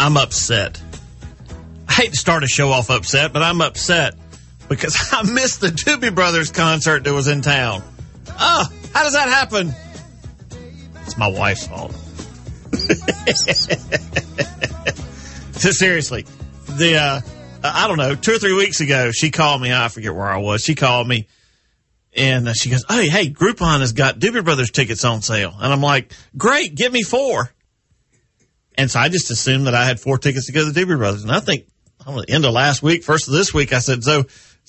I'm upset. I hate to start a show off upset, but I'm upset because I missed the Doobie Brothers concert that was in town. Oh, how does that happen? It's my wife's fault. Seriously, I don't know, 2 or 3 weeks ago, she called me. I forget where I was. She called me, and she goes, hey, Groupon has got Doobie Brothers tickets on sale. And I'm like, great, give me 4. And so I just assumed that I had 4 tickets to go to the Doobie Brothers. And I think, end of last week, first of this week, I said, so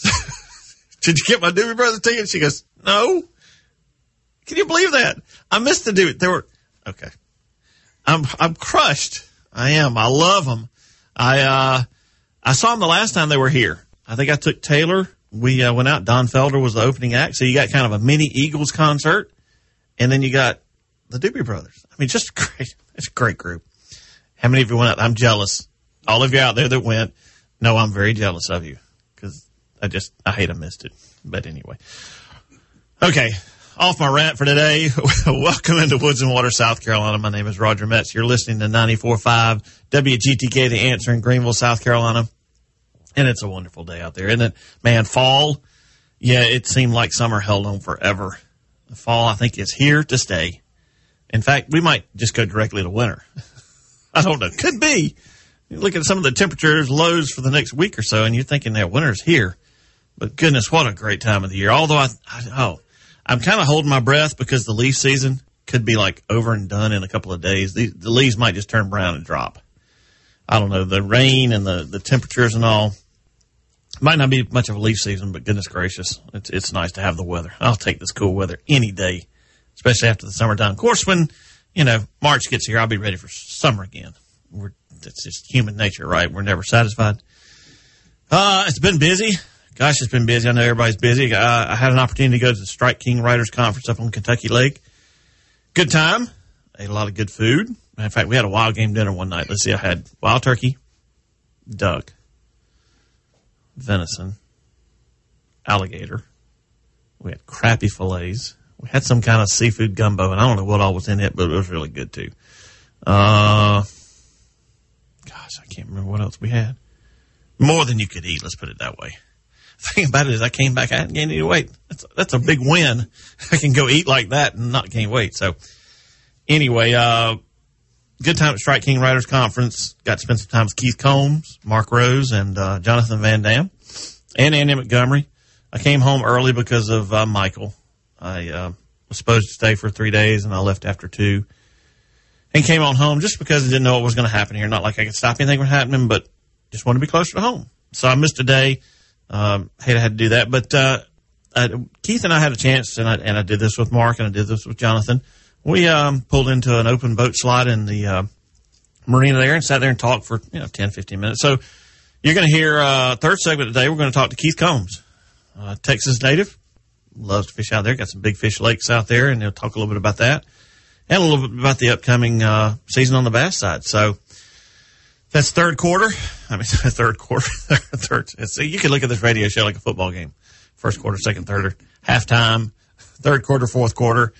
did you get my Doobie Brothers tickets? She goes, no. Can you believe that? I missed the Doobie. Okay. I'm crushed. I am. I love them. I saw them the last time they were here. I think I took Taylor. We went out. Don Felder was the opening act. So you got kind of a mini Eagles concert. And then you got the Doobie Brothers. I mean, just great. It's a great group. How many of you went out? I'm jealous. All of you out there that went, no, I'm very jealous of you because I hate I missed it. But anyway. Okay. Off my rant for today. Welcome into Woods and Water, South Carolina. My name is Roger Metz. You're listening to 94.5 WGTK, The Answer in Greenville, South Carolina. And it's a wonderful day out there, isn't it? Man, fall, yeah, it seemed like summer held on forever. The fall, I think, is here to stay. In fact, we might just go directly to winter. I don't know. Could be. You look at some of the temperatures, lows for the next week or so, and you're thinking that winter's here. But goodness, what a great time of the year. Although I'm kind of holding my breath because the leaf season could be like over and done in a couple of days. The leaves might just turn brown and drop. I don't know. The rain and the temperatures and all might not be much of a leaf season, but goodness gracious, it's nice to have the weather. I'll take this cool weather any day, especially after the summertime. Of course, when, March gets here, I'll be ready for summer again. It's just human nature, right? We're never satisfied. It's been busy. Gosh, it's been busy. I know everybody's busy. I had an opportunity to go to the Strike King Writers Conference up on Kentucky Lake. Good time. Ate a lot of good food. In fact, we had a wild game dinner one night. Let's see. I had wild turkey, duck, venison, alligator. We had crappie fillets. We had some kind of seafood gumbo, and I don't know what all was in it, but it was really good too. Gosh, I can't remember what else we had. More than you could eat, let's put it that way. The thing about it is I came back, I hadn't gained any weight. That's a big win. I can go eat like that and not gain weight. So anyway, good time at Strike King Writers Conference. Got to spend some time with Keith Combs, Mark Rose, and Jonathan Van Dam, and Andy Montgomery. I came home early because of Michael. I was supposed to stay for 3 days, and I left after 2. And came on home just because I didn't know what was going to happen here. Not like I could stop anything from happening, but just wanted to be closer to home. So I missed a day. Hate I had to do that. But Keith and I had a chance, and I did this with Mark, and I did this with Jonathan. We pulled into an open boat slide in the marina there and sat there and talked for 10, 15 minutes. So you're going to hear third segment today. We're going to talk to Keith Combs, Texas native. Loves to fish out there. Got some big fish lakes out there, and he'll talk a little bit about that. And a little bit about the upcoming season on the bass side. So that's third quarter. Third quarter. So you can look at this radio show like a football game. First quarter, second, third, halftime, third quarter, fourth quarter.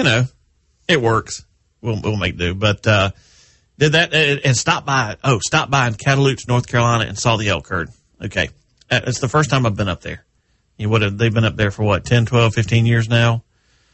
It works. We'll make do. But did that and stopped by in Cataloops, North Carolina, and saw the elk herd. Okay. It's the first time I've been up there. They've been up there for 10, 12, 15 years now.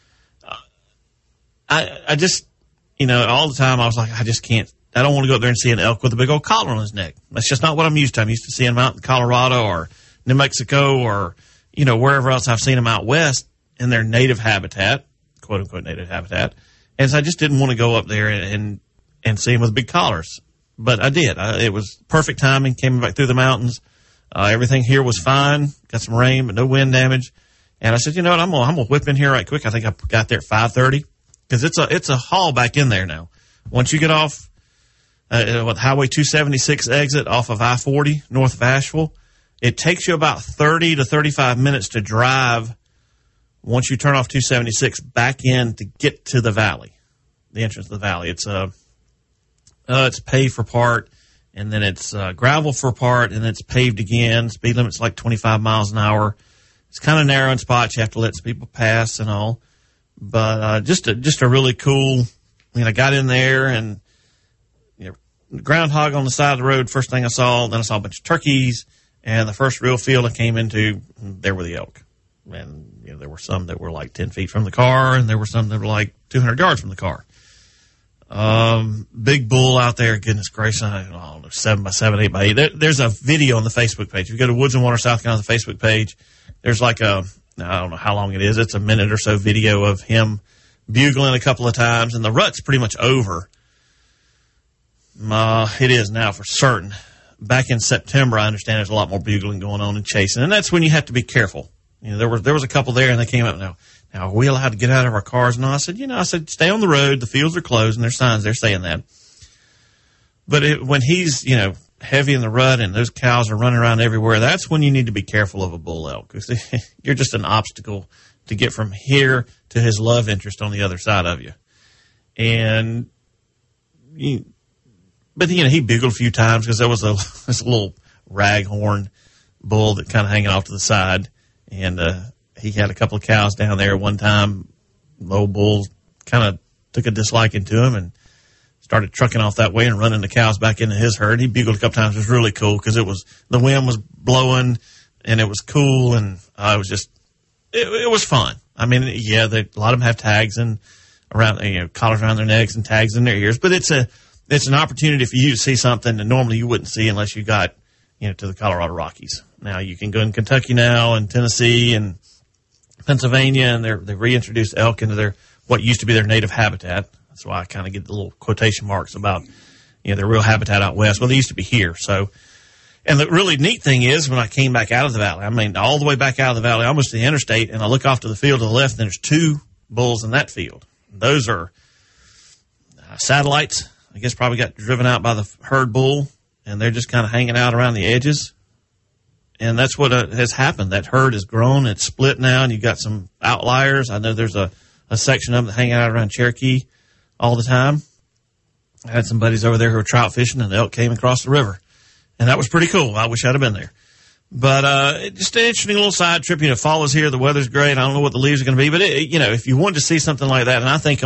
I just, all the time I was like, I just can't. I don't want to go up there and see an elk with a big old collar on his neck. That's just not what I'm used to. I'm used to seeing them out in Colorado or New Mexico or, wherever else I've seen them out west in their native habitat, quote unquote native habitat. And so I just didn't want to go up there and see them with big collars. But I did. It was perfect timing. Came back through the mountains. Everything here was fine. Got some rain, but no wind damage. And I said, you know what? I'm gonna whip in here right quick. I think I got there at 5:30 because it's a haul back in there now. Once you get off Highway 276 exit off of I-40 north of Asheville, it takes you about 30 to 35 minutes to drive. Once you turn off 276 back in to get to the valley, the entrance to the valley, it's paved for part. And then it's gravel for a part, and then it's paved again. Speed limit's like 25 miles an hour. It's kind of narrow in spots. You have to let some people pass and all. But just a really cool. I got in there and groundhog on the side of the road, first thing I saw. Then I saw a bunch of turkeys. And the first real field I came into, there were the elk. And there were some that were like 10 feet from the car, and there were some that were like 200 yards from the car. Big bull out there, goodness gracious, I don't know, 7 by 7, 8 by 8. There's a video on the Facebook page. If you go to Woods and Water South Carolina, the Facebook page, there's like I don't know how long it is. It's a minute or so video of him bugling a couple of times, and the rut's pretty much over. It is now for certain. Back in September, I understand there's a lot more bugling going on and chasing, and that's when you have to be careful. There was a couple there, and they came up. Now are we allowed to get out of our cars? And I said, stay on the road. The fields are closed, and there's signs there saying that. But when he's, heavy in the rut and those cows are running around everywhere, that's when you need to be careful of a bull elk, because you're just an obstacle to get from here to his love interest on the other side of you. And But, he bugled a few times because there was this little raghorn bull that kind of hanging off to the side. And he had a couple of cows down there one time. The old bull kind of took a disliking to him and started trucking off that way and running the cows back into his herd. He bugled a couple times. It was really cool because the wind was blowing and it was cool, and it was fun. I mean, yeah, a lot of them have tags and collars around their necks and tags in their ears, but it's an opportunity for you to see something that normally you wouldn't see unless you got, to the Colorado Rockies. Now you can go in Kentucky now and Tennessee and Pennsylvania, and they've reintroduced elk into what used to be their native habitat. That's why I kind of get the little quotation marks about, their real habitat out west. Well, they used to be here. So, and the really neat thing is when I came back out of the valley, all the way back out of the valley, almost to the interstate, and I look off to the field to the left, and there's 2 bulls in that field. Those are satellites. I guess probably got driven out by the herd bull, and they're just kind of hanging out around the edges. And that's what has happened. That herd has grown. It's split now, and you've got some outliers. I know there's a section of them that hang out around Cherokee all the time. I had some buddies over there who were trout fishing, and the elk came across the river. And that was pretty cool. I wish I'd have been there. But just an interesting little side trip. Fall is here. The weather's great. I don't know what the leaves are going to be. But, if you wanted to see something like that, and I think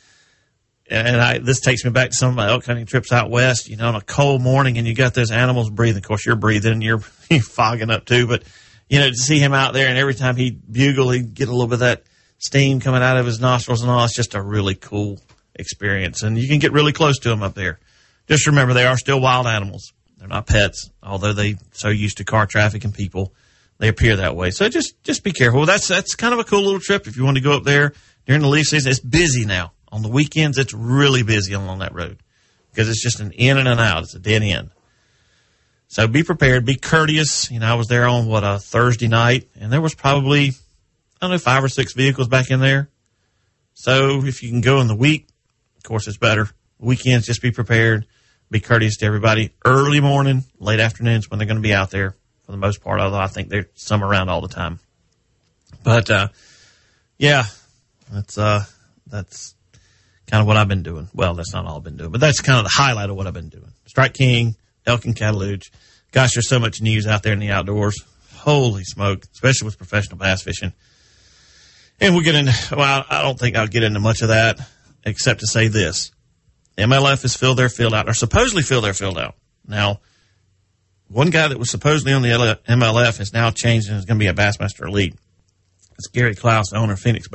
this takes me back to some of my elk hunting trips out west, on a cold morning, and you got those animals breathing. Of course, you're breathing and you're fogging up too, but, to see him out there, and every time he'd bugle, he'd get a little bit of that steam coming out of his nostrils and all. It's just a really cool experience, and you can get really close to them up there. Just remember, they are still wild animals. They're not pets, although they so used to car traffic and people, they appear that way. So just be careful. That's kind of a cool little trip if you want to go up there during the leaf season. It's busy now. On the weekends, it's really busy along that road because it's just an in and an out. It's a dead end. So be prepared. Be courteous. I was there on a Thursday night, and there was probably, 5 or 6 vehicles back in there. So if you can go in the week, of course, it's better. Weekends, just be prepared. Be courteous to everybody. Early morning, late afternoons when they're going to be out there for the most part, although I think there's some around all the time. But, yeah, that's kind of what I've been doing. Well, that's not all I've been doing, but that's kind of the highlight of what I've been doing. Strike King, elk and Catalooch. Gosh, there's so much news out there in the outdoors. Holy smoke, especially with professional bass fishing. And we'll get into, I don't think I'll get into much of that except to say this. MLF has filled their field out, or supposedly filled their field out. Now, one guy that was supposedly on the MLF has now changed and is going to be a Bassmaster Elite. It's Gary Klaus, the owner of Phoenix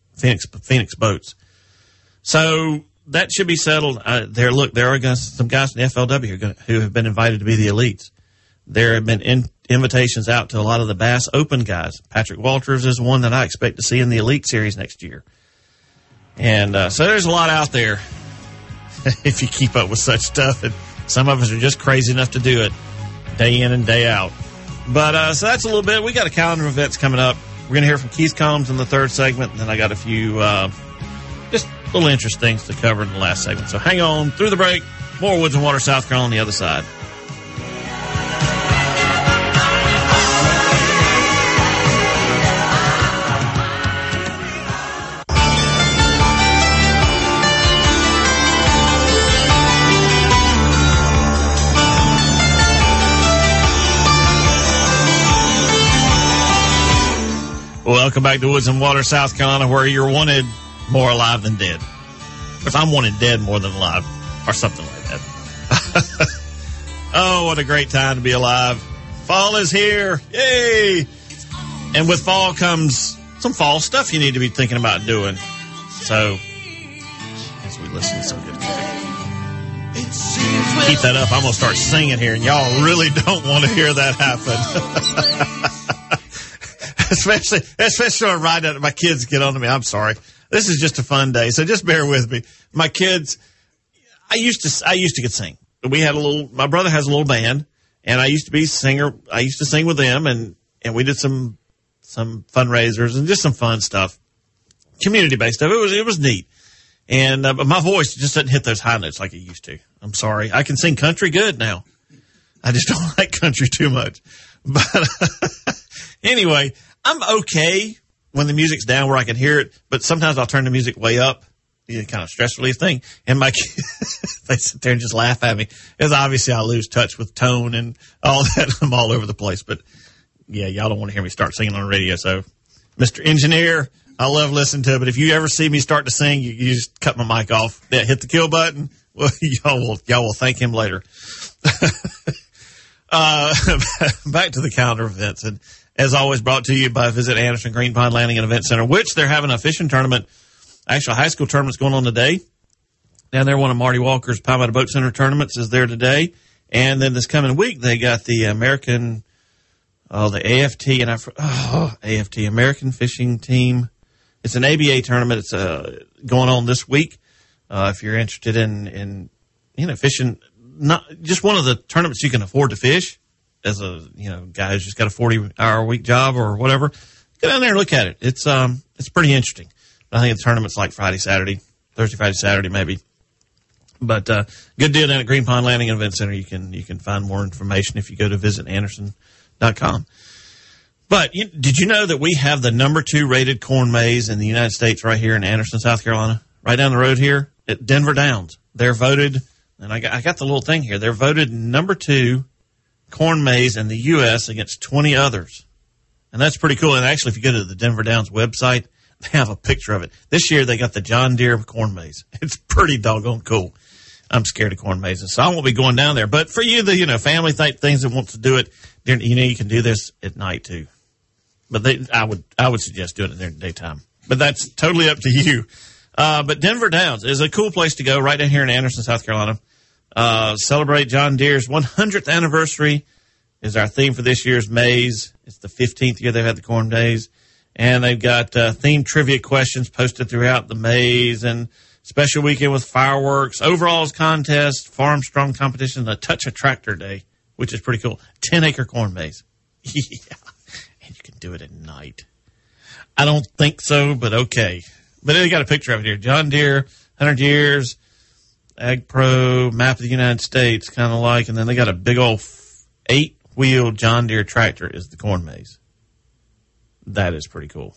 Boats. So that should be settled. There are some guys in the FLW who have been invited to be the elites. There have been invitations out to a lot of the Bass Open guys. Patrick Walters is one that I expect to see in the Elite Series next year. And so there's a lot out there if you keep up with such stuff. And some of us are just crazy enough to do it day in and day out. But so that's a little bit. We got a calendar of events coming up. We're going to hear from Keith Combs in the 3rd segment, and then I got a few just little interest things to cover in the last segment. So hang on through the break. More Woods and Water South Carolina on the other side. Welcome back to Woods and Water South Carolina, where you're wanted more alive than dead. Of course, I'm wanted dead more than alive, or something like that. Oh, what a great time to be alive. Fall is here. Yay! And with fall comes some fall stuff you need to be thinking about doing. So, as we listen to some good music. Keep that up. I'm going to start singing here, and y'all really don't want to hear that happen. especially when I ride out, my kids get on to me. I'm sorry. This is just a fun day, so just bear with me. My kids, I used to sing. My brother has a little band, and I used to be a singer. I used to sing with them, and we did some fundraisers and just some fun stuff, community-based stuff. It was neat. And, but my voice just doesn't hit those high notes like it used to. I'm sorry. I can sing country good now. I just don't like country too much. But anyway, I'm okay when the music's down where I can hear it, but sometimes I'll turn the music way up. Kind of stress relief thing. And my kids, they sit there and just laugh at me. Because obviously I lose touch with tone and all that. I'm all over the place. But yeah, y'all don't want to hear me start singing on the radio. So, Mr. Engineer, I love listening to it, but if you ever see me start to sing, you just cut my mic off. Yeah, hit the kill button. Well, y'all will thank him later. Back to the calendar of events. And as always, brought to you by Visit Anderson Green Pond Landing and Event Center, which they're having a fishing tournament. Actually, a high school tournament's going on today. Down there, one of Marty Walker's Pine Bottom Boat Center tournaments is there today. And then this coming week, they got the the AFT, AFT, American Fishing Team. It's an ABA tournament. It's going on this week. If you're interested in fishing, not just one of the tournaments you can afford to fish as a guy who's just got a 40-hour-a-week job or whatever, go down there and look at it. It's pretty interesting. I think the tournament's like Thursday, Friday, Saturday maybe. But good deal down at Green Pond Landing and Event Center. You can find more information if you go to visitanderson.com. But did you know that we have the number 2 rated corn maze in the United States right here in Anderson, South Carolina? Right down the road here at Denver Downs. They're voted, and I got the little thing here. They're voted number 2 corn maze in the U.S. against 20 others. And that's pretty cool. And actually, if you go to the Denver Downs website, they have a picture of it. This year, they got the John Deere corn maze. It's pretty doggone cool. I'm scared of corn mazes, so I won't be going down there. But for you, the family type things that wants to do it, you can do this at night too. But I would suggest doing it during the daytime. But that's totally up to you. But Denver Downs is a cool place to go right down here in Anderson, South Carolina. Celebrate John Deere's 100th anniversary is our theme for this year's maze. It's the 15th year they've had the corn maze. And they've got themed trivia questions posted throughout the maze and special weekend with fireworks, overalls contest, farm strong competition, the Touch a Tractor Day, which is pretty cool. 10-acre corn maze. Yeah. And you can do it at night. I don't think so, but okay. But they got a picture of it here. John Deere, 100 years, Ag Pro, map of the United States, kind of like. And then they got a big old 8-wheel John Deere tractor is the corn maze. That is pretty cool.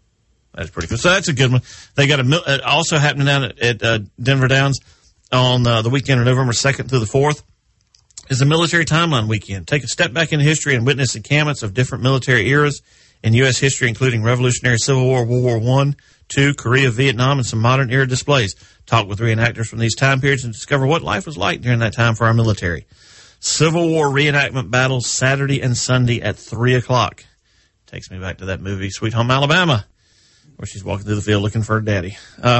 So that's a good one. They got also happening down at Denver Downs on the weekend of November 2nd through the 4th is the Military Timeline Weekend. Take a step back in history and witness encampments of different military eras in U.S. history, including Revolutionary Civil War, World War I, II, Korea, Vietnam, and some modern era displays. Talk with reenactors from these time periods and discover what life was like during that time for our military. Civil War reenactment battles Saturday and Sunday at 3 o'clock. Takes me back to that movie, Sweet Home Alabama, where she's walking through the field looking for her daddy.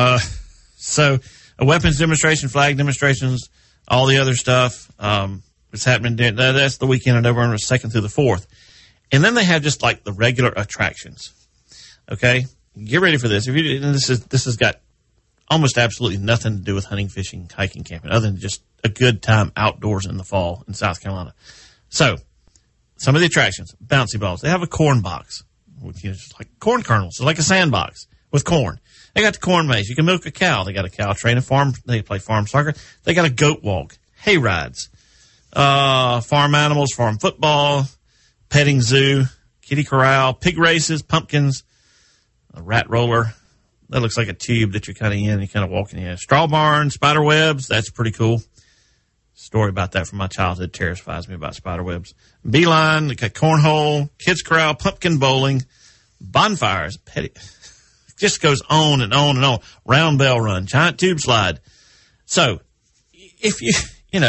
So a weapons demonstration, flag demonstrations, all the other stuff. It's happening. That's the weekend of November 2nd through the 4th. And then they have just like the regular attractions. Okay. Get ready for this. This has got almost absolutely nothing to do with hunting, fishing, hiking, camping, other than just a good time outdoors in the fall in South Carolina. So, some of the attractions, bouncy balls. They have a corn box with just like corn kernels. It's like a sandbox with corn. They got the corn maze. You can milk a cow. They got a cow train, a farm. They play farm soccer. They got a goat walk, hay rides, farm animals, farm football, petting zoo, kitty corral, pig races, pumpkins, a rat roller. That looks like a tube that you're kind of in. You're kind of walking in. Straw barn, spider webs. That's pretty cool. Story about that from my childhood terrifies me about spider webs. Beeline, cornhole, kids corral, pumpkin bowling, bonfires, just goes on and on and on. Round bell run, giant tube slide. So if you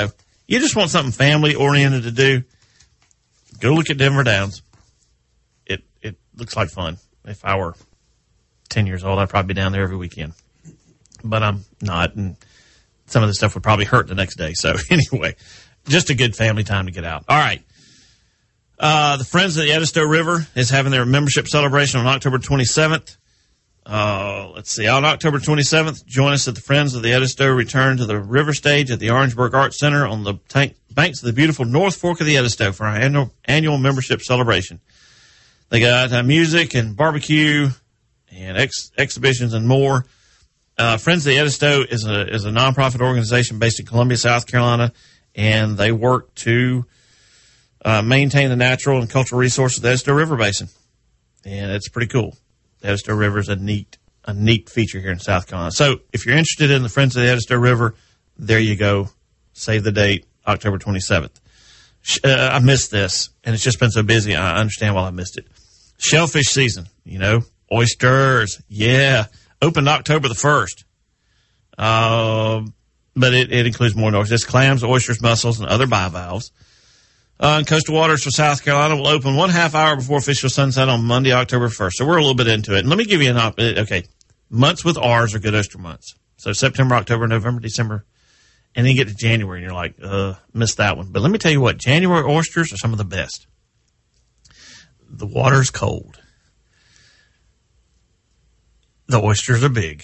you just want something family oriented to do, go look at Denver Downs. It looks like fun. If I were 10 years old, I'd probably be down there every weekend, but I'm not. And some of the stuff would probably hurt the next day. So anyway, just a good family time to get out. All right. The Friends of the Edisto River is having their membership celebration on October 27th. Let's see. On October 27th, join us at the Friends of the Edisto return to the river stage at the Orangeburg Arts Center on the banks of the beautiful North Fork of the Edisto for our annual membership celebration. They got music and barbecue and exhibitions and more. Friends of the Edisto is a nonprofit organization based in Columbia, South Carolina, and they work to maintain the natural and cultural resources of the Edisto River Basin. And it's pretty cool. The Edisto River is a neat feature here in South Carolina. So if you're interested in the Friends of the Edisto River, there you go. Save the date, October 27th. I missed this, and it's just been so busy. I understand why I missed it. Shellfish season, oysters. Yeah. Opened October the 1st. But it includes more than oysters. Clams, oysters, mussels, and other bivalves. Coastal waters for South Carolina will open 1/2 hour before official sunset on Monday, October 1st. So we're a little bit into it. And let me give you okay. Months with R's are good oyster months. So September, October, November, December. And then you get to January and you're like, missed that one. But let me tell you what, January oysters are some of the best. The water's cold. The oysters are big.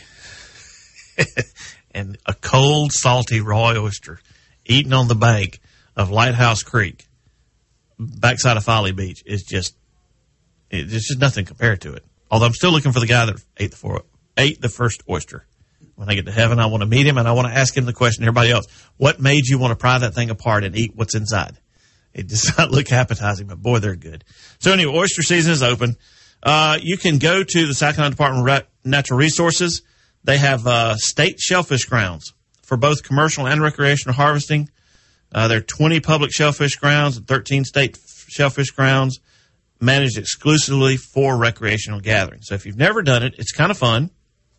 And a cold, salty, raw oyster eaten on the bank of Lighthouse Creek, backside of Folly Beach, is just nothing compared to it. Although I'm still looking for the guy that ate the first oyster. When I get to heaven, I want to meet him, and I want to ask him the question, everybody else, what made you want to pry that thing apart and eat what's inside? It does not look appetizing, but boy, they're good. So anyway, oyster season is open. You can go to the South Carolina Department of Natural Resources. They have state shellfish grounds for both commercial and recreational harvesting. There are 20 public shellfish grounds and 13 state shellfish grounds managed exclusively for recreational gathering. So if you've never done it, it's kind of fun.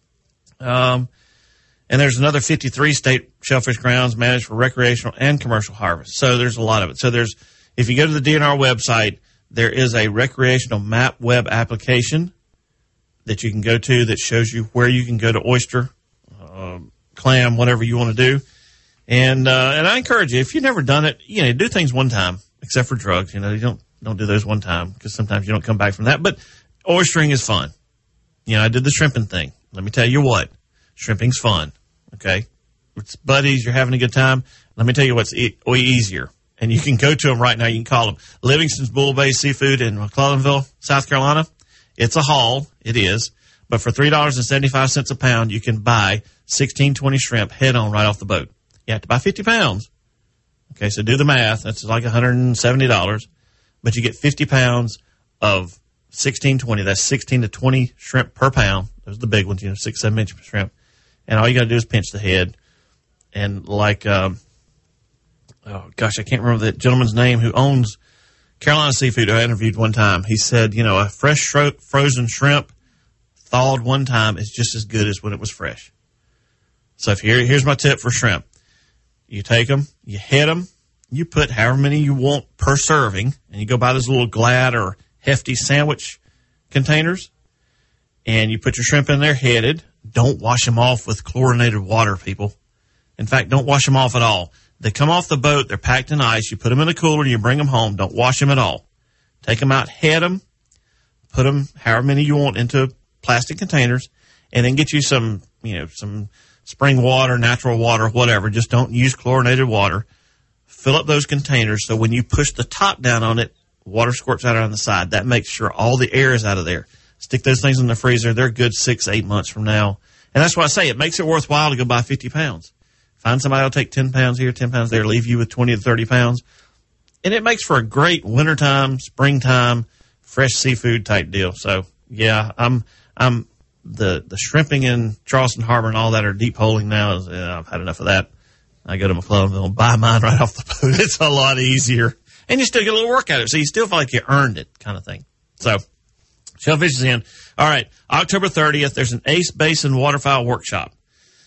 And there's another 53 state shellfish grounds managed for recreational and commercial harvest. So there's a lot of it. So if you go to the DNR website, there is a recreational map web application that you can go to that shows you where you can go to oyster, clam, whatever you want to do. And I encourage you, if you've never done it, do things one time, except for drugs. You don't do those one time because sometimes you don't come back from that. But oystering is fun. I did the shrimping thing. Let me tell you what, shrimping's fun. Okay. It's buddies. You're having a good time. Let me tell you what's easier. And you can go to them right now. You can call them Livingston's Bull Bay Seafood in McClellanville, South Carolina. It's a haul. It is. But for $3.75 a pound, you can buy 1620 shrimp head on right off the boat. You have to buy 50 pounds. Okay, so do the math. That's like $170. But you get 50 pounds of 1620. That's 16 to 20 shrimp per pound. Those are the big ones, 6, 7 inch shrimp. And all you got to do is pinch the head. And like, I can't remember the gentleman's name who owns Carolina Seafood I interviewed one time. He said, a fresh frozen shrimp thawed one time is just as good as when it was fresh. So here's my tip for shrimp. You take them, you head them, you put however many you want per serving, and you go buy those little Glad or Hefty sandwich containers, and you put your shrimp in there headed. Don't wash them off with chlorinated water, people. In fact, don't wash them off at all. They come off the boat, they're packed in ice, you put them in a cooler, and you bring them home. Don't wash them at all. Take them out, head them, put them however many you want into plastic containers, and then get you some spring water, natural water, whatever. Just don't use chlorinated water. Fill up those containers so when you push the top down on it, water squirts out on the side. That makes sure all the air is out of there. Stick those things in the freezer. They're good 6-8 months from now. And that's why I say it makes it worthwhile to go buy 50 pounds. Find somebody who'll take 10 pounds here, 10 pounds there, leave you with 20 to 30 pounds. And it makes for a great wintertime, springtime, fresh seafood type deal. So, yeah, I'm the shrimping in Charleston Harbor and all that are deep holing now. I've had enough of that. I go to McClellanville and buy mine right off the boat. It's a lot easier. And you still get a little work out of it. So you still feel like you earned it kind of thing. So shellfish is in. All right. October 30th, there's an Ace Basin Waterfowl Workshop.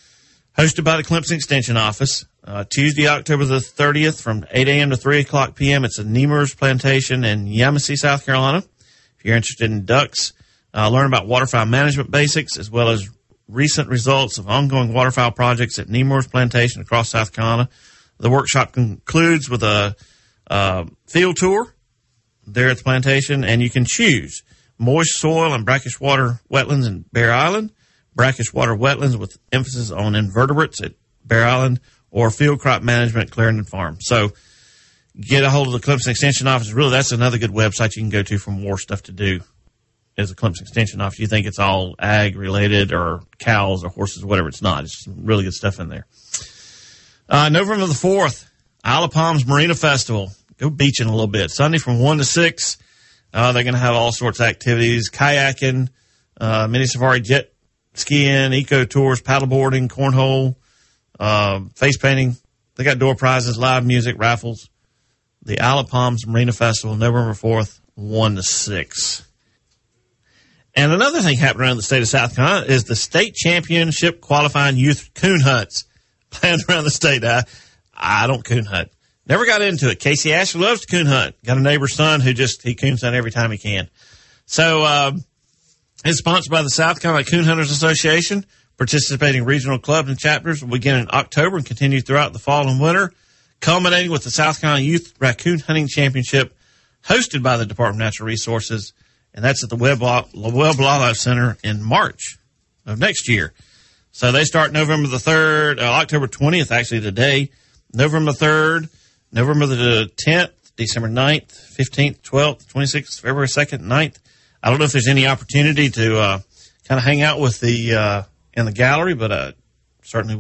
hosted by the Clemson Extension Office. Tuesday, October the 30th from 8 a.m. to 3 o'clock p.m. It's at Nemours Plantation in Yamasee, South Carolina. If you're interested in ducks, learn about waterfowl management basics as well as recent results of ongoing waterfowl projects at Nemours Plantation across South Carolina. The workshop concludes with a field tour there at the plantation, and you can choose moist soil and brackish water wetlands in Bear Island, brackish water wetlands with emphasis on invertebrates at Bear Island, or field crop management at Clarendon Farm. So get a hold of the Clemson Extension Office. Really, that's another good website you can go to for more stuff to do as a Clemson Extension Office. You think it's all ag-related or cows or horses or whatever. It's not. It's some really good stuff in there. November the 4th, Isle of Palms Marina Festival. Go beaching a little bit. Sunday from 1 to 6. They're going to have all sorts of activities, kayaking, mini safari, jet skiing, eco tours, paddleboarding, cornhole, face painting. They got door prizes, live music, raffles. The Isle of Palms Marina Festival, November 4th, 1 to 6. And another thing happening around the state of South Carolina is the state championship qualifying youth coon hunts planned around the state. I don't coon hunt. Never got into it. Casey Ashley loves to coon hunt. Got a neighbor's son who he coons hunt every time he can. So, it's sponsored by the South Carolina Coon Hunters Association. Participating regional clubs and chapters will begin in October and continue throughout the fall and winter, culminating with the South Carolina Youth Raccoon Hunting Championship hosted by the Department of Natural Resources. And that's at the Webb Wildlife Center in March of next year. So they start November the 3rd, October 20th, actually today, November 3rd, November the 10th, December 9th, 15th, 12th, 26th, February 2nd, 9th. I don't know if there's any opportunity to kind of hang out with the in the gallery, but certainly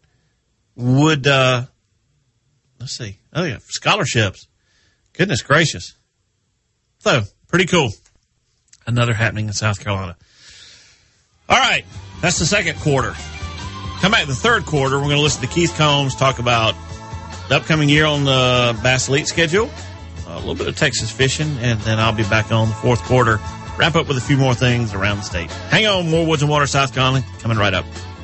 would let's see. Oh, yeah, scholarships. Goodness gracious. So, pretty cool. Another happening in South Carolina. All right, that's the second quarter. Come back to the third quarter. We're going to listen to Keith Combs talk about the upcoming year on the Bass Elite schedule, a little bit of Texas fishing, and then I'll be back on the fourth quarter, wrap up with a few more things around the state. Hang on, more Woods and Water, South Carolina, coming right up.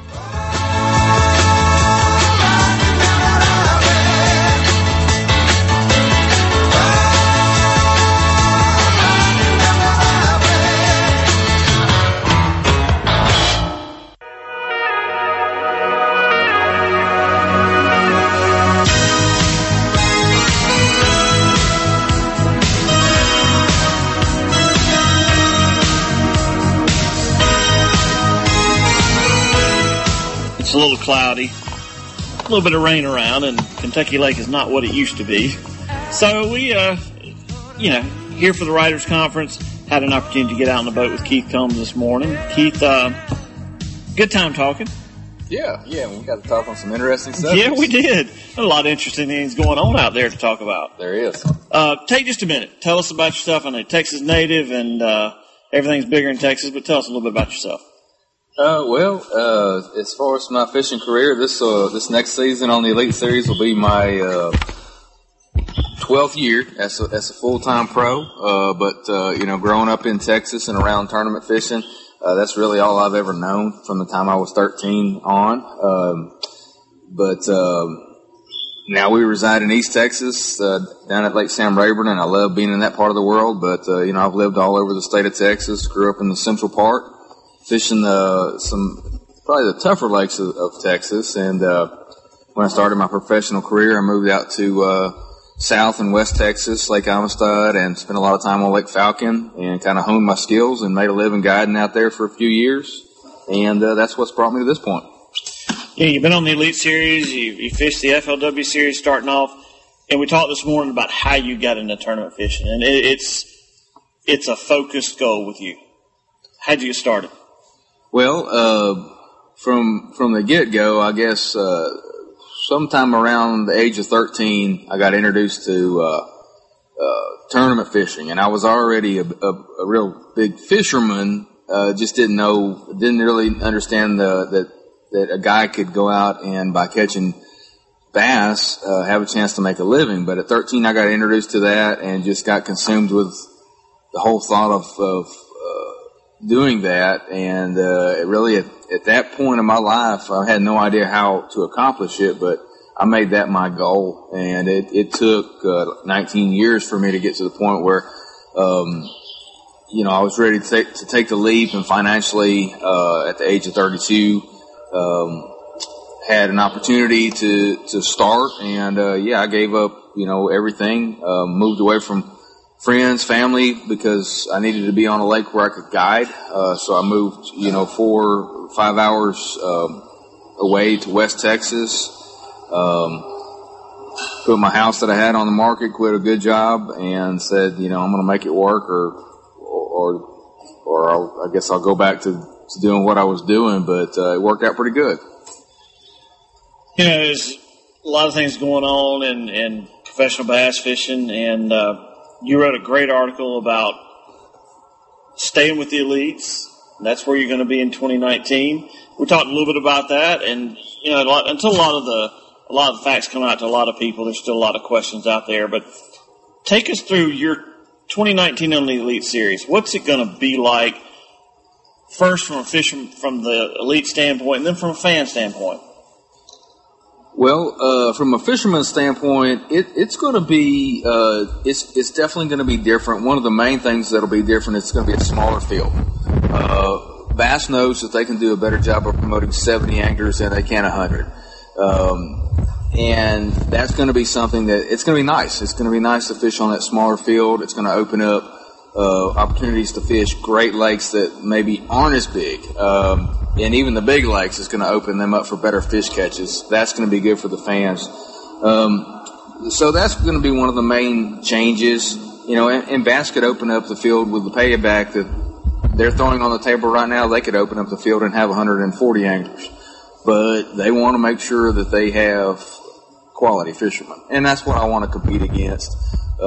A little cloudy, a little bit of rain around, and Kentucky Lake is not what it used to be. So we, here for the Writers Conference, had an opportunity to get out on the boat with Keith Combs this morning. Keith, good time talking. Yeah, we got to talk on some interesting stuff. Yeah, we did. A lot of interesting things going on out there to talk about. There is. Take just a minute. Tell us about yourself. I know Texas native, and everything's bigger in Texas, but tell us a little bit about yourself. As far as my fishing career, this next season on the Elite Series will be my 12th year as a full-time pro. But growing up in Texas and around tournament fishing, that's really all I've ever known from the time I was 13 on. Now we reside in East Texas, down at Lake Sam Rayburn, and I love being in that part of the world. But I've lived all over the state of Texas. Grew up in the Central Part, fishing probably the tougher lakes of Texas. And when I started my professional career, I moved out to South and West Texas, Lake Amistad, and spent a lot of time on Lake Falcon and kind of honed my skills and made a living guiding out there for a few years. And that's what's brought me to this point. Yeah, you've been on the Elite Series. You fished the FLW Series starting off. And we talked this morning about how you got into tournament fishing. And it's a focused goal with you. How'd you get started? Well, from the get-go, I guess sometime around the age of 13, I got introduced to tournament fishing, and I was already a real big fisherman. Just didn't really understand that a guy could go out and by catching bass have a chance to make a living. But at 13, I got introduced to that and just got consumed with the whole thought of doing that. And really at that point in my life, I had no idea how to accomplish it, but I made that my goal. And it took 19 years for me to get to the point where I was ready to take the leap, and financially at the age of 32 had an opportunity to start. And I gave up everything, moved away from friends, family, because I needed to be on a lake where I could guide. So I moved 4 or 5 hours away to West Texas, put my house that I had on the market, quit a good job, and said, I'm going to make it work, or I guess I'll go back to doing what I was doing. But it worked out pretty good. There's a lot of things going on in professional bass fishing, and you wrote a great article about staying with the elites. That's where you're going to be in 2019. We talked a little bit about that, and until a lot of the facts come out to a lot of people, there's still a lot of questions out there. But take us through your 2019 on the Elite Series. What's it going to be like? First, from the elite standpoint, and then from a fan standpoint. Well, from a fisherman's standpoint, it's going to be it's definitely going to be different. One of the main things that'll be different is it's going to be a smaller field. Bass knows that they can do a better job of promoting 70 anglers than they can 100, and that's going to be something that it's going to be nice. It's going to be nice to fish on that smaller field. It's going to open up opportunities to fish Great Lakes that maybe aren't as big. And even the big lakes is going to open them up for better fish catches. That's going to be good for the fans. So that's going to be one of the main changes. And bass could open up the field with the payback that they're throwing on the table right now. They could open up the field and have 140 anglers. But they want to make sure that they have quality fishermen. And that's what I want to compete against.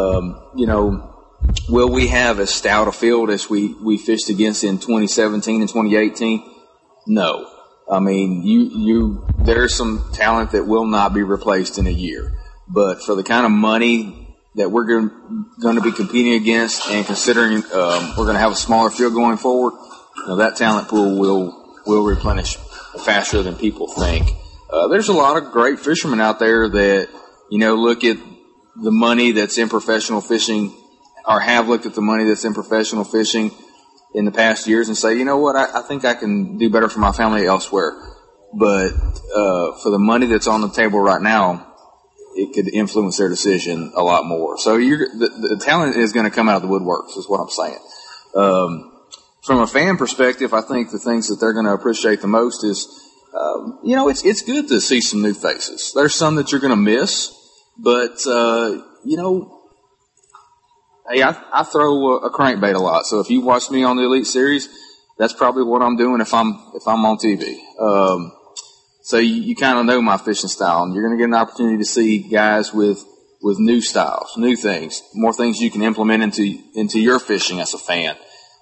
Will we have as stout a field as we fished against in 2017 and 2018? No. I mean, there's some talent that will not be replaced in a year. But for the kind of money that we're going to be competing against, and considering we're going to have a smaller field going forward, that talent pool will replenish faster than people think. There's a lot of great fishermen out there that, look at the money that's in professional fishing, or have looked at the money that's in professional fishing in the past years and say, you know what, I think I can do better for my family elsewhere. But for the money that's on the table right now, it could influence their decision a lot more. So the talent is going to come out of the woodworks, is what I'm saying. From a fan perspective, I think the things that they're going to appreciate the most is, it's good to see some new faces. There's some that you're going to miss, but, hey, I throw a crankbait a lot. So if you watch me on the Elite Series, that's probably what I'm doing if I'm on TV. So you kind of know my fishing style, and you're going to get an opportunity to see guys with new styles, new things, more things you can implement into your fishing as a fan.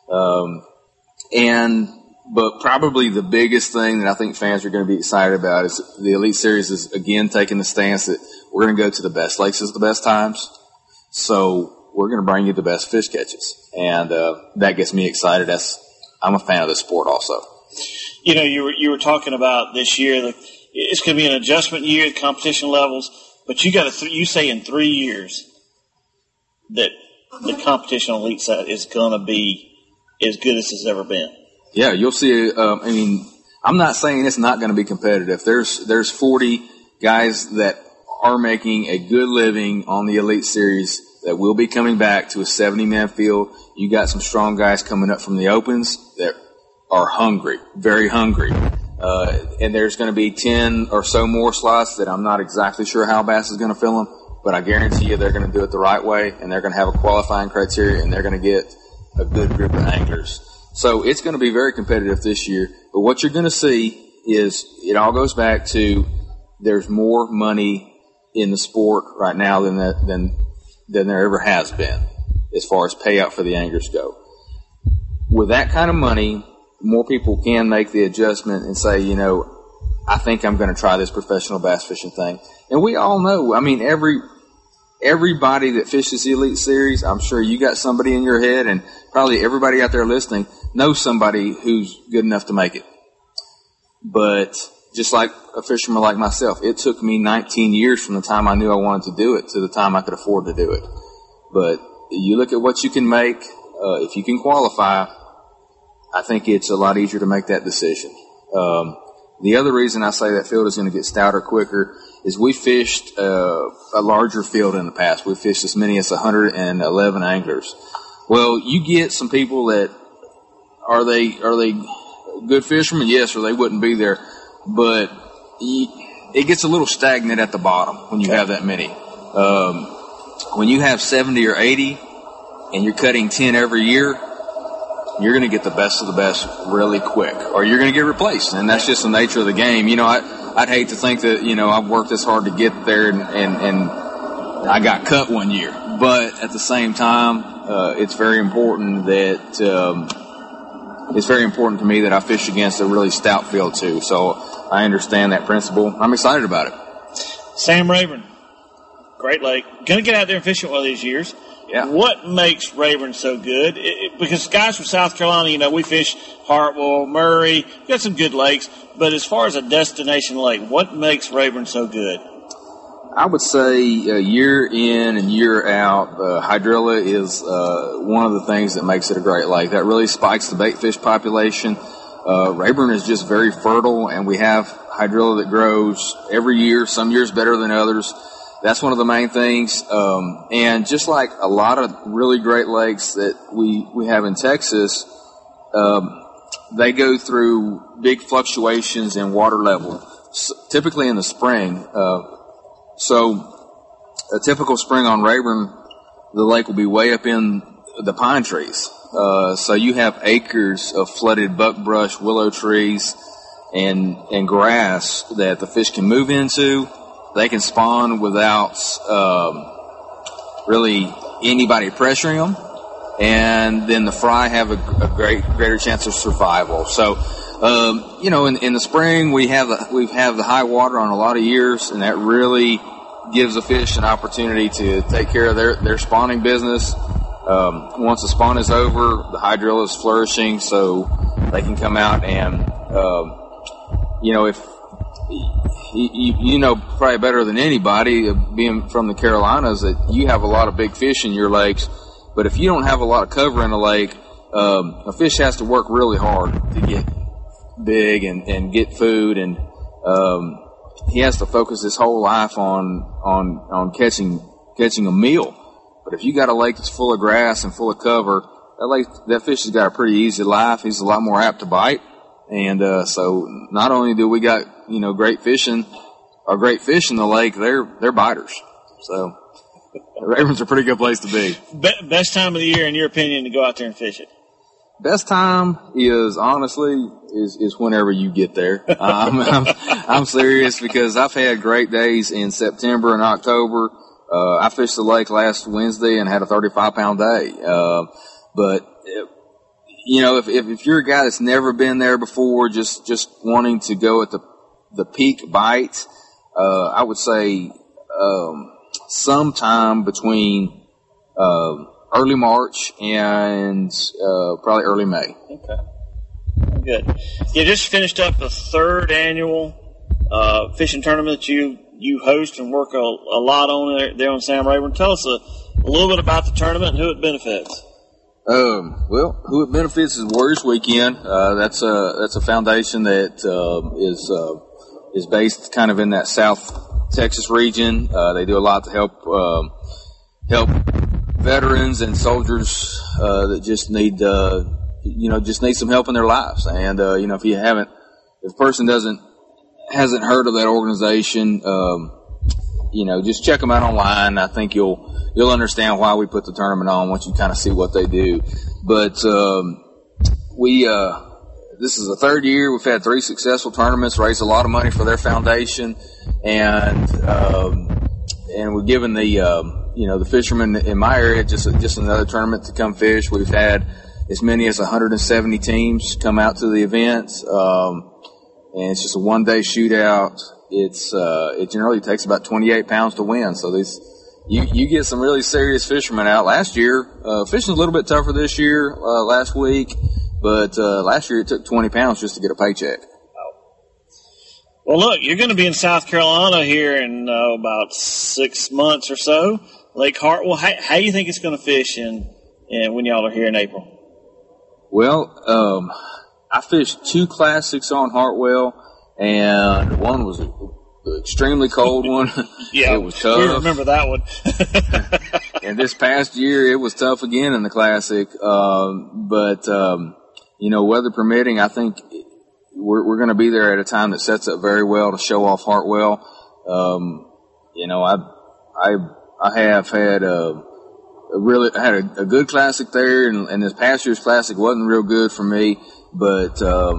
But probably the biggest thing that I think fans are going to be excited about is the Elite Series is again taking the stance that we're going to go to the best lakes at the best times. So we're going to bring you the best fish catches. And that gets me excited. I'm a fan of the sport also. You were talking about this year that it's going to be an adjustment year, the competition levels, but you say in 3 years that the competition on elite side is going to be as good as it's ever been. Yeah, you'll see. I'm not saying it's not going to be competitive. There's 40 guys that are making a good living on the Elite Series that will be coming back to a 70-man field. You got some strong guys coming up from the opens that are hungry, very hungry. And there's going to be 10 or so more slots that I'm not exactly sure how Bass is going to fill them, but I guarantee you they're going to do it the right way, and they're going to have a qualifying criteria, and they're going to get a good group of anglers. So it's going to be very competitive this year. But what you're going to see is it all goes back to there's more money in the sport right now than there ever has been as far as payout for the anglers go. With that kind of money, more people can make the adjustment and say, I think I'm going to try this professional bass fishing thing. And we all know, everybody that fishes the Elite Series, I'm sure you got somebody in your head, and probably everybody out there listening, know somebody who's good enough to make it. But just like a fisherman like myself, it took me 19 years from the time I knew I wanted to do it to the time I could afford to do it. But you look at what you can make, if you can qualify, I think it's a lot easier to make that decision. The other reason I say that field is going to get stouter quicker is we fished a larger field in the past. We fished as many as 111 anglers. Well, you get some people that are they good fishermen? Yes, or they wouldn't be there. But it gets a little stagnant at the bottom when you have that many. When you have 70 or 80 and you're cutting 10 every year, you're going to get the best of the best really quick, or you're going to get replaced. And that's just the nature of the game. You know, I'd hate to think that, you know, I've worked this hard to get there and I got cut one year. But at the same time, it's very important that, it's very important to me that I fish against a really stout field too. So I understand that principle. I'm excited about it. Sam Rayburn, Great Lake, going to get out there and fish it one of these years. Yeah. What makes Rayburn so good? Because guys from South Carolina, you know, we fish Hartwell, Murray, we got some good lakes. But as far as a destination lake, what makes Rayburn so good? I would say year in and year out, hydrilla is one of the things that makes it a great lake. That really spikes the bait fish population. Rayburn is just very fertile, and we have hydrilla that grows every year, some years better than others. That's one of the main things. And just like a lot of really great lakes that we have in Texas, they go through big fluctuations in water level, typically in the spring. So a typical spring on Rayburn, the lake will be way up in the pine trees. So you have acres of flooded buckbrush, willow trees, and grass that the fish can move into. They can spawn without really anybody pressuring them, and then the fry have a greater chance of survival. So, you know, in the spring we have the high water on a lot of years, and that really gives the fish an opportunity to take care of their spawning business. Once the spawn is over, the hydrilla is flourishing, so they can come out and, you know, if you know probably better than anybody, being from the Carolinas, that you have a lot of big fish in your lakes. But if you don't have a lot of cover in the lake, a fish has to work really hard to get big and get food, and he has to focus his whole life on catching a meal. But if you got a lake that's full of grass and full of cover, that fish has got a pretty easy life. He's a lot more apt to bite. And so not only do we got, you know, great fish in the lake, they're biters. So Rayburn's a pretty good place to be. Best time of the year, in your opinion, to go out there and fish it? Best time is honestly whenever you get there. I'm serious, because I've had great days in September and October. I fished the lake last Wednesday and had a 35-pound day. But you know, if you're a guy that's never been there before, just wanting to go at the peak bite, I would say sometime between early March and probably early May. Okay, good. You just finished up the third annual fishing tournament that you host and work a lot on there on Sam Rayburn. Tell us a little bit about the tournament and who it benefits. Well, who it benefits is Warriors Weekend. That's a foundation that is based kind of in that South Texas region. They do a lot to help veterans and soldiers that just need some help in their lives. And you know, if a person hasn't heard of that organization, you know, just check them out online. I think you'll understand why we put the tournament on once you kind of see what they do. But this is the third year. We've had 3 successful tournaments, raised a lot of money for their foundation, and we've given the fishermen in my area just another tournament to come fish. We've had as many as 170 teams come out to the event, and it's just a one-day shootout. It generally takes about 28 pounds to win. So you get some really serious fishermen out. Last year, fishing was a little bit tougher this year, last week, But last year it took 20 pounds just to get a paycheck. Well, look, you're going to be in South Carolina here in about 6 months or so. Lake Hartwell, how do you think it's going to fish when y'all are here in April? Well, I fished 2 classics on Hartwell, and one was an extremely cold one. Yeah, it was tough. We remember that one. And this past year, it was tough again in the classic. But weather permitting, I think we're going to be there at a time that sets up very well to show off Hartwell. I have had a good classic there, and this past year's classic wasn't real good for me, but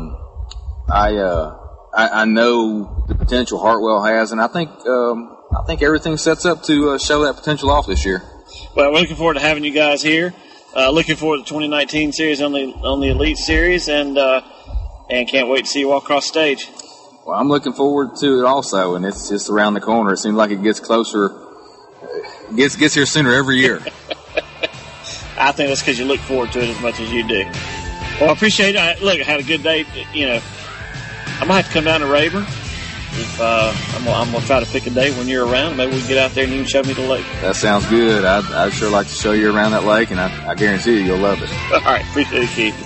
I know the potential Hartwell has, and I think everything sets up to show that potential off this year. Well, we're looking forward to having you guys here. Looking forward to the 2019 series on the Elite Series, and can't wait to see you walk across stage. Well, I'm looking forward to it also, and it's just around the corner. It seems like it gets closer, gets here sooner every year. I think that's because you look forward to it as much as you do. Well, I appreciate it. Look, I had a good day. I might have to come down to Rayburn. I'm gonna try to pick a day when you're around. Maybe we can get out there and you can show me the lake. That sounds good. I'd sure like to show you around that lake, and I guarantee you'll love it. All right, appreciate it, Keith.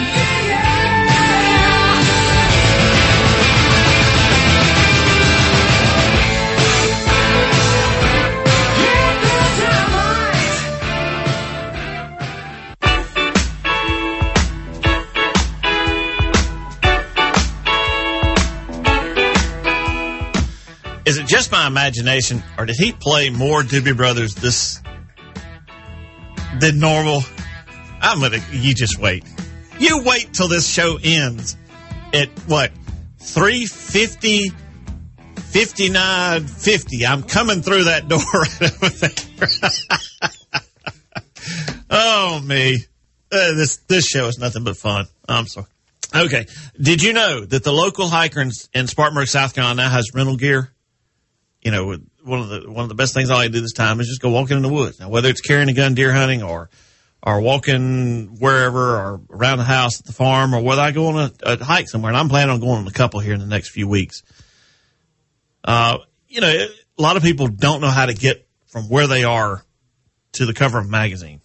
Is it just my imagination, or did he play more Doobie Brothers than normal? You just wait. You wait till this show ends at, 3:50, 59, 50. I'm coming through that door right over there. Oh, me. This show is nothing but fun. I'm sorry. Okay. Did you know that the local hiker in Spartanburg, South Carolina now has rental gear? One of the best things I like to do this time is just go walking in the woods. Now, whether it's carrying a gun deer hunting or walking wherever or around the house at the farm, or whether I go on a hike somewhere, and I'm planning on going on a couple here in the next few weeks. A lot of people don't know how to get from where they are to the cover of a magazine.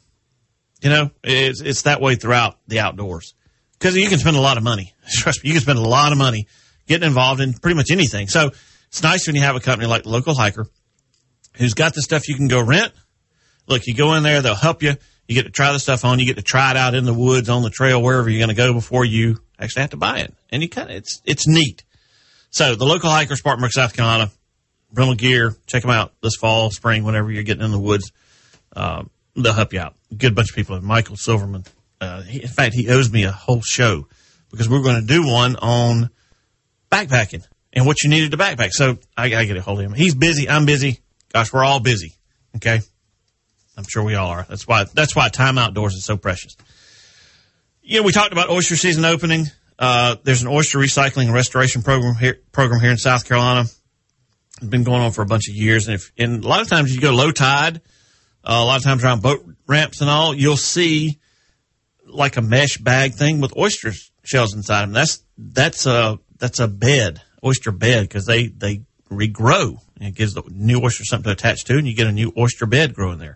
It's that way throughout the outdoors, because you can spend a lot of money. Trust me, you can spend a lot of money getting involved in pretty much anything. So it's nice when you have a company like the Local Hiker who's got the stuff you can go rent. Look, you go in there, they'll help you. You get to try the stuff on. You get to try it out in the woods, on the trail, wherever you're going to go before you actually have to buy it. And it's neat. So the Local Hiker, Spartanburg, South Carolina, rental gear, check them out this fall, spring, whenever you're getting in the woods. They'll help you out. Good bunch of people. Michael Silverman. In fact, he owes me a whole show because we're going to do one on backpacking and what you needed to backpack. So I got to get a hold of him. He's busy. I'm busy. Gosh, we're all busy. Okay. I'm sure we all are. That's why time outdoors is so precious. We talked about oyster season opening. There's an oyster recycling and restoration program here in South Carolina. It's been going on for a bunch of years. And a lot of times you go low tide, a lot of times around boat ramps and all, you'll see like a mesh bag thing with oyster shells inside them. That's a bed, oyster bed, because they regrow, and it gives the new oyster something to attach to, and you get a new oyster bed growing there.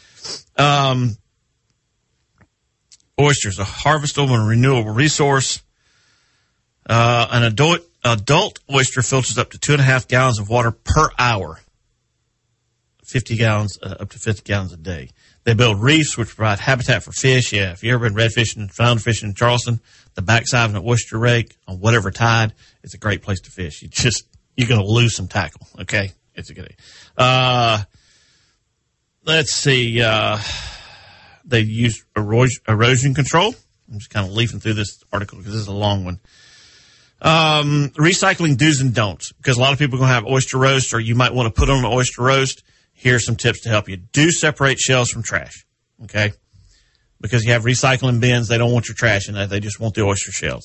Oysters, a harvestable and renewable resource. An adult oyster filters up to 2.5 gallons of water per hour. 50 gallons, up to 50 gallons a day. They build reefs, which provide habitat for fish. Yeah, if you've ever been red fishing and found fishing in Charleston, the backside of an oyster rake on whatever tide, it's a great place to fish. You're going to lose some tackle. Okay. It's a good idea. Let's see. They use erosion control. I'm just kind of leafing through this article because this is a long one. Recycling do's and don'ts, because a lot of people are going to have oyster roast, or you might want to put on an oyster roast. Here are some tips to help you. Do separate shells from trash, okay? Because you have recycling bins, they don't want your trash in that. They just want the oyster shells.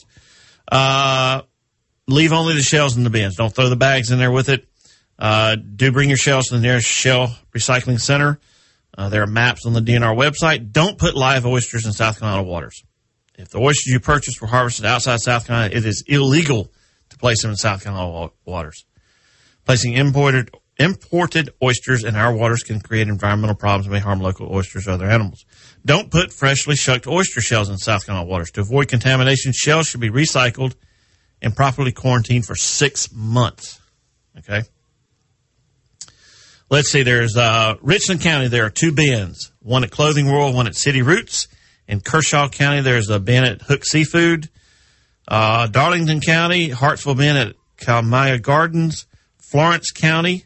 Leave only the shells in the bins. Don't throw the bags in there with it. Do bring your shells to the nearest shell recycling center. There are maps on the DNR website. Don't put live oysters in South Carolina waters. If the oysters you purchase were harvested outside South Carolina, it is illegal to place them in South Carolina waters. Placing imported oysters in our waters can create environmental problems and may harm local oysters or other animals. Don't put freshly shucked oyster shells in South Carolina waters. To avoid contamination, shells should be recycled and properly quarantined for 6 months. Okay? Let's see, there's Richland County, there are 2 bins, one at Clothing World, one at City Roots. In Kershaw County, there's a bin at Hook Seafood. Darlington County, Hartsville bin at Kalmaya Gardens. Florence County,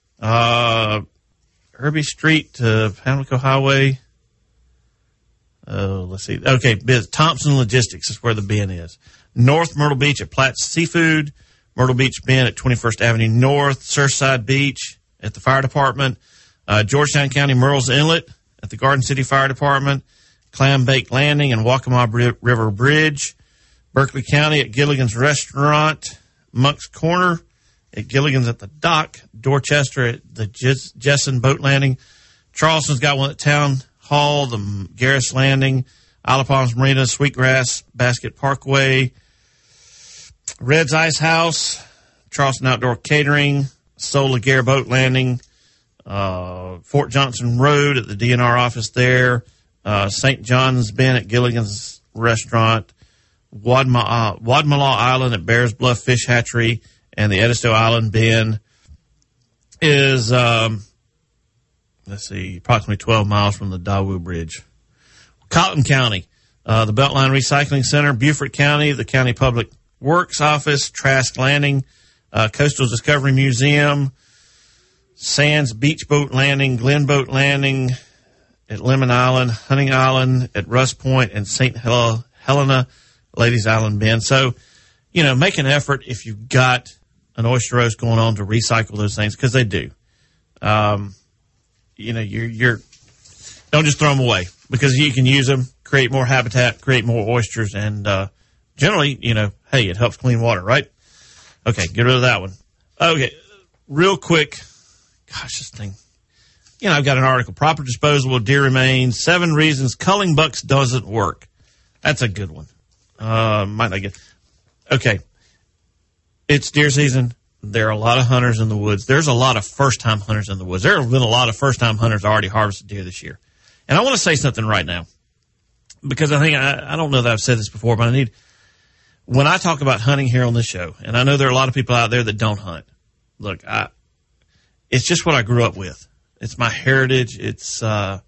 Irby Street to Pamlico Highway. Let's see. Okay, Thompson Logistics is where the bin is. North Myrtle Beach at Platt's Seafood. Myrtle Beach bin at 21st Avenue North. Surfside Beach at the Fire Department. Georgetown County, Merle's Inlet at the Garden City Fire Department. Clam Bake Landing and Waccamaw River Bridge. Berkeley County at Gilligan's Restaurant. Monk's Corner at Gilligan's at the Dock. Dorchester at the Jessen Boat Landing. Charleston's got one at Town Hall, the Garris Landing. Isle of Palms Marina, Sweetgrass Basket Parkway. Red's Ice House. Charleston Outdoor Catering. Sol Laguerre Boat Landing. Fort Johnson Road at the DNR office there. St. John's bin at Gilligan's Restaurant. Wadmalaw Island at Bears Bluff Fish Hatchery. And the Edisto Island bin is, approximately 12 miles from the Dawu Bridge. Cotton County, the Beltline Recycling Center. Beaufort County, the County Public Works Office. Trask Landing, Coastal Discovery Museum. Sands Beach Boat Landing, Glen Boat Landing at Lemon Island, Hunting Island at Rust Point, and St. Helena Ladies Island bin. So, make an effort if you've got an oyster roast going on to recycle those things, because they do. You're don't just throw them away, because you can use them, create more habitat, create more oysters, and generally, hey, it helps clean water, right? Okay, get rid of that one. Okay, real quick. Gosh, this thing. I've got an article, Proper Disposal of Deer Remains, 7 Reasons Culling Bucks Doesn't Work. That's a good one. Might not get. Okay. It's deer season. There are a lot of hunters in the woods. There's a lot of first-time hunters in the woods. There have been a lot of first-time hunters already harvested deer this year. And I want to say something right now, because I don't know that I've said this before, but when I talk about hunting here on this show, and I know there are a lot of people out there that don't hunt. Look, it's just what I grew up with. It's my heritage. It's, as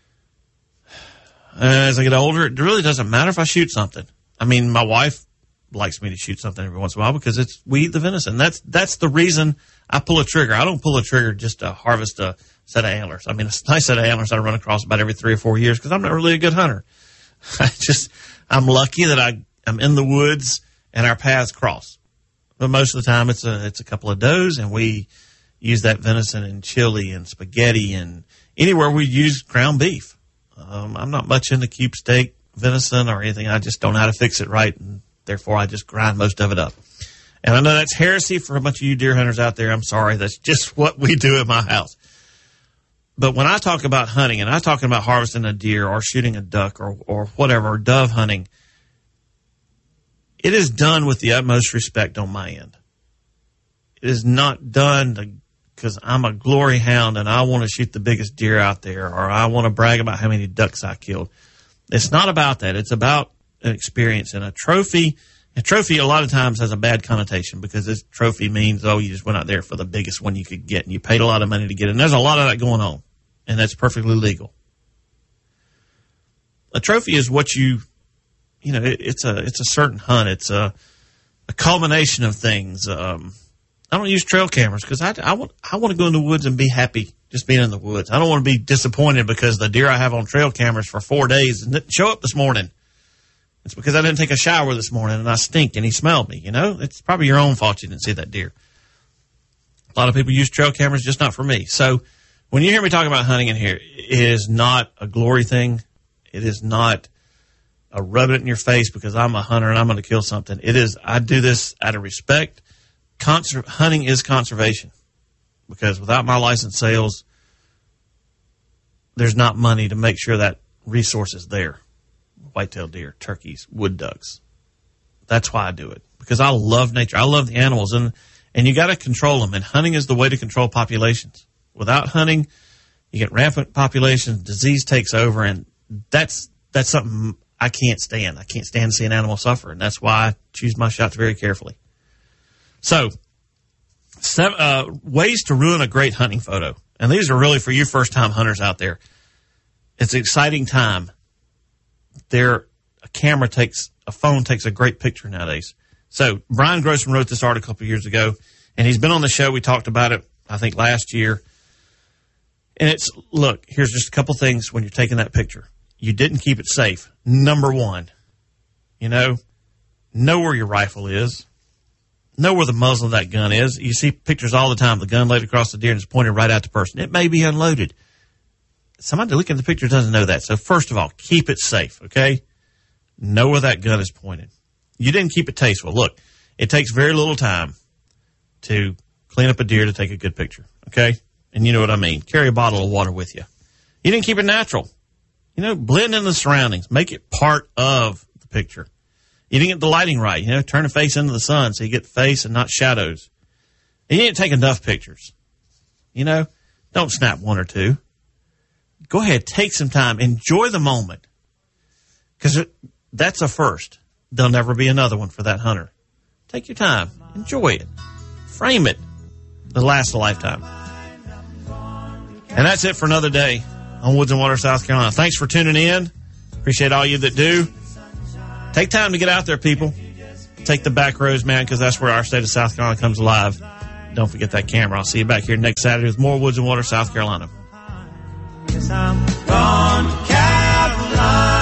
I get older, it really doesn't matter if I shoot something. I mean, my wife likes me to shoot something every once in a while because we eat the venison. That's the reason I pull a trigger. I don't pull a trigger just to harvest a set of antlers. I mean, a nice set of antlers I run across about every 3 or 4 years because I'm not really a good hunter. I'm lucky that I'm in the woods and our paths cross. But most of the time it's a couple of does, and we use that venison in chili and spaghetti and anywhere we use ground beef. I'm not much into cube steak, venison, or anything. I just don't know how to fix it right, and therefore I just grind most of it up. And I know that's heresy for a bunch of you deer hunters out there. I'm sorry. That's just what we do at my house. But when I talk about hunting, and I'm talking about harvesting a deer or shooting a duck or whatever, or dove hunting, it is done with the utmost respect on my end. It is not done because I'm a glory hound and I want to shoot the biggest deer out there, or I want to brag about how many ducks I killed. It's not about that. It's about an experience. And a trophy a lot of times has a bad connotation because this trophy means, you just went out there for the biggest one you could get and you paid a lot of money to get it. And there's a lot of that going on, and that's perfectly legal. A trophy is what it's a certain hunt. It's a culmination of things. I don't use trail cameras because I want to go in the woods and be happy just being in the woods. I don't want to be disappointed because the deer I have on trail cameras for 4 days didn't show up this morning. It's because I didn't take a shower this morning and I stink and he smelled me. It's probably your own fault you didn't see that deer. A lot of people use trail cameras, just not for me. So when you hear me talking about hunting in here, it is not a glory thing. It is not a rub it in your face because I'm a hunter and I'm going to kill something. It is, I do this out of respect. Hunting is conservation, because without my licensed sales, there's not money to make sure that resource is there. white-tailed deer, turkeys, wood ducks. That's why I do it, because I love nature. I love the animals, and you got to control them, and hunting is the way to control populations. Without hunting, you get rampant populations, disease takes over, and that's something I can't stand. I can't stand to see an animal suffer, and that's why I choose my shots very carefully. So, ways to ruin a great hunting photo. And these are really for you first-time hunters out there. It's an exciting time. A phone takes a great picture nowadays. So Brian Grossman wrote this article a couple years ago, and he's been on the show. We talked about it, I think, last year. And look, here's just a couple things when you're taking that picture. You didn't keep it safe. Number one, know where your rifle is. Know where the muzzle of that gun is. You see pictures all the time. The gun laid across the deer and it's pointed right at the person. It may be unloaded. Somebody looking at the picture doesn't know that. So first of all, keep it safe, okay? Know where that gun is pointed. You didn't keep it tasteful. Look, it takes very little time to clean up a deer to take a good picture, okay? And you know what I mean. Carry a bottle of water with you. You didn't keep it natural. Blend in the surroundings. Make it part of the picture. You didn't get the lighting right. Turn the face into the sun so you get the face and not shadows. And you didn't take enough pictures. Don't snap one or two. Go ahead, take some time. Enjoy the moment. Because that's a first. There'll never be another one for that hunter. Take your time. Enjoy it. Frame it. It'll last a lifetime. And that's it for another day on Woods and Water, South Carolina. Thanks for tuning in. Appreciate all you that do. Take time to get out there, people. Take the back roads, man, because that's where our state of South Carolina comes alive. Don't forget that camera. I'll see you back here next Saturday with more Woods and Water, South Carolina. Yes, I'm gone to Carolina.